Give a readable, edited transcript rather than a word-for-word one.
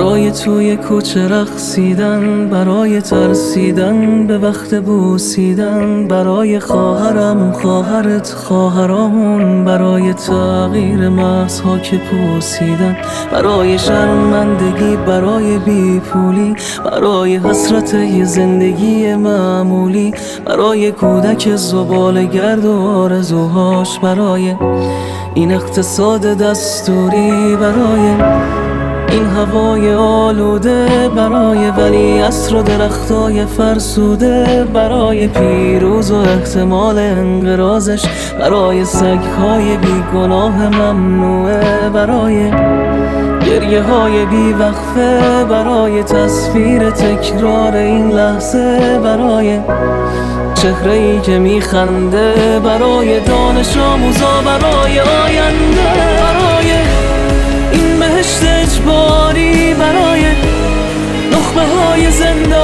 برای توی کوچه رقصیدن، برای ترسیدن به وقت بوسیدن، برای خواهرم، خواهرت، خواهرامون، برای تغییر مغزها که پوسیدن، برای شرمندگی، برای بیپولی، برای حسرت یه زندگی معمولی، برای کودک زباله‌گرد و آرزوهاش، برای این اقتصاد دستوری، برای این هوای آلوده، برای ولیعصر و درختای فرسوده، برای پیروز و احتمال انقراضش، برای سگهای بیگناه ممنوعه، برای گریه های بیوقفه، برای تصویر تکرار این لحظه، برای چهره‌ای که میخنده، برای دانش آموزا، برای آینده، برای این بهشت اجباری، برای نخبه های زندان.